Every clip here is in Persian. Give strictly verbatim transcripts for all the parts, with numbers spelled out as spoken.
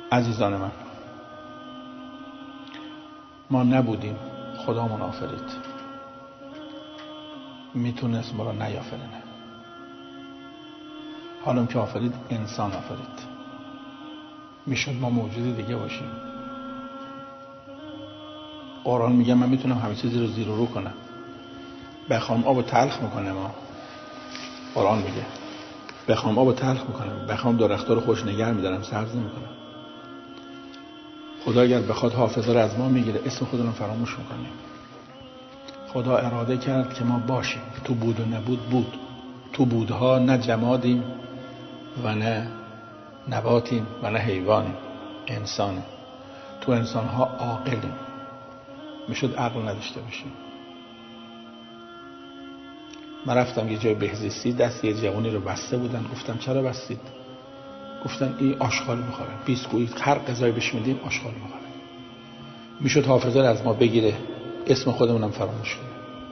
عزیزان من، ما نبودیم، خدامون آفرید. میتونست ما را نیافرینه. حالا که آفرید، انسان آفرید. میشد ما موجود دیگه باشیم. قرآن میگه من میتونم همه چیزی رو زیر و رو کنم. بخوام آب تلخ میکنه. ما قرآن میگه بخوام آب تلخ میکنم، بخوام درخت‌ها رو خوش نگر میدارم، سبز نمیکنم. خدا اگر بخواد حافظه رو از ما میگیره، اسم خودمون فراموش میکنیم. خدا اراده کرد که ما باشیم. تو بود و نبود بود. تو بودها نه جمادیم و نه نباتیم و نه حیوانیم، انسانیم. تو انسانها عاقلیم. میشد عقل نداشته باشیم. من رفتم یه جای بهزیستی، دست یه جوانی رو بسته بودن. گفتم چرا بستید؟ گفتن این آشغال میخوره، بیسکویت، هر غذایی بهش میدیم آشغال میخوره. میشد حافظه رو از ما بگیره، اسم خودمونم فراموش کنه.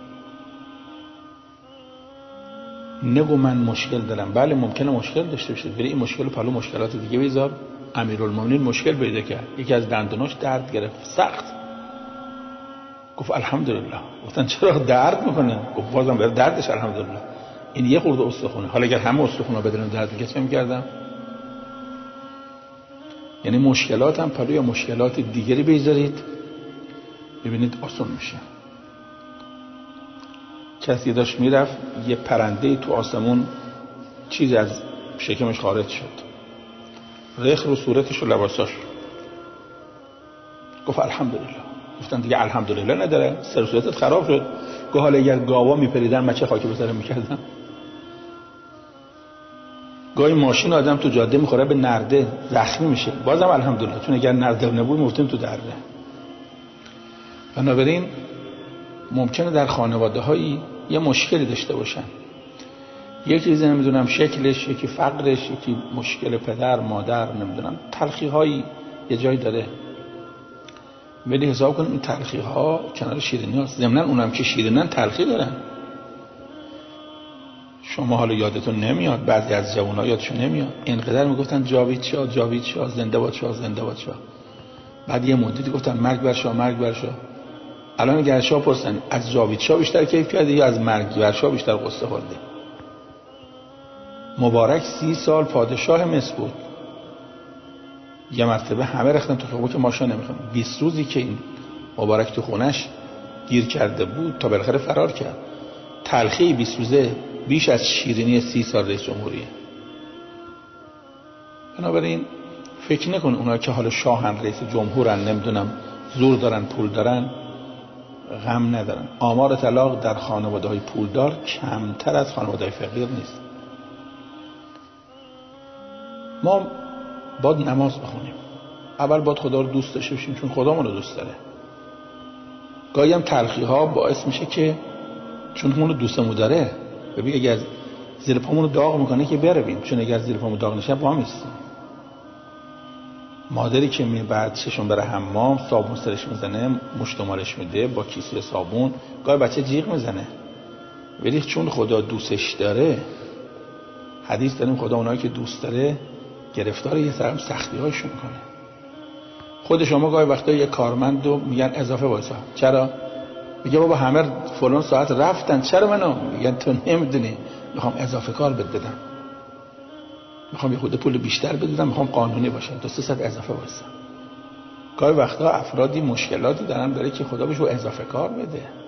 نگو من مشکل دارم. بله ممکنه مشکل داشته باشید، ولی این مشکل رو پلو مشکلات دیگه بذار. امیرالمومنین مشکل پیدا کرد، یکی از دندوناش درد گرفت سخت. گفت الحمدلله. گفتن چرا درد میکنه؟ گفت بازم بر دردش الحمدلله. این یه خورده استخونه. حالا اگر همه استخونا بدون درد میکرد چه میکردم؟ یعنی مشکلات هم پلوی مشکلات دیگری بذارید، ببینید آسان میشه. کسی داشت میرفت، یه پرنده تو آسمون چیزی از شکمش خارج شد، ریخ رو صورتش و لباساش. گفت الحمدلله. گفتن دیگه الحمدلله نداره، سر صورتت خراب شد. گفت حالا اگر گاوا میپریدن من چه خاکی به سرم میکردم؟ گاهی ماشین آدم تو جاده میخوره به نرده، زخمی میشه، بازم الحمدلله، چون اگر نرده نبود میفتیم تو درده. بنابراین ممکنه در خانواده هایی یه مشکلی داشته باشن، یکی چیزی نمیدونم شکلش، یکی فقرش، یکی مشکل پدر مادر، نمیدونم تلخی هایی یه جایی داره. ولی حساب کنیم این تلخی ها کنار شیرینی هست. ضمناً اونم که شیرینن تلخی دارن. شما حالا یادتون نمیاد، بعضی از جوان‌ها یادشون نمیاد، اینقدر میگفتن جاوید شاه جاوید شاه، زنده باد شاه زنده باد شاه. بعد یه مدتی گفتن مرگ بر شاه مرگ بر شاه. الان اگر شاه پرسن از جاوید شاه بیشتر کیف کردی یا از مرگ بر شاه بیشتر قصه خوردی؟ مبارک سی سال پادشاه مصر بود. یه مرتبه همه رختن تو خیابون که ماشین نمیخوام. بیست روزی که این مبارک تو خونش گیر کرده بود تا بالاخره فرار کرد. تلخی بیست روزه بیش از شیرینی سی سال رئیس جمهوریه. بنابراین فکر نکن اونا که حالا شاهن رئیس جمهورن نمیدونم زور دارن پول دارن غم ندارن. آمار طلاق در خانواده‌های پولدار کمتر از خانواده‌های فقیر نیست. ما باید نماز بخونیم. اول باید خدا رو دوست داشته باشیم چون خدا ما رو دوست داره. گاهی هم تلخی ها باعث میشه که چون ما رو دوستمون داره. ببین اگر زیر پامون رو داغ میکنه که برویم، چون اگر زیر پامون داغ نشه با هم نیستیم. مادری که می بعد ششون بره حمام صابون سرش میزنه، مشتمالش میده با کیسه صابون، گاهی بچه جیغ میزنه، ولی چون خدا دوستش داره، حدیث داریم خدا اونایی که دوست داره گرفتار یه سرم سختی هاشون میکنه. خود شما گاهی وقتا یه کارمندو میگن اضافه وایسا، چرا؟ میگه بابا همه فلان ساعت رفتن، چرا منو؟ میگن تو نمیدونی میخوام اضافه کار بد بدم، میخوام یه خود پول بیشتر بدم، میخوام قانونی باشه، تو سه ساعت اضافه وایسا. گاهی وقتا افرادی مشکلاتی دارن داره که خدا بهشون اضافه کار بده.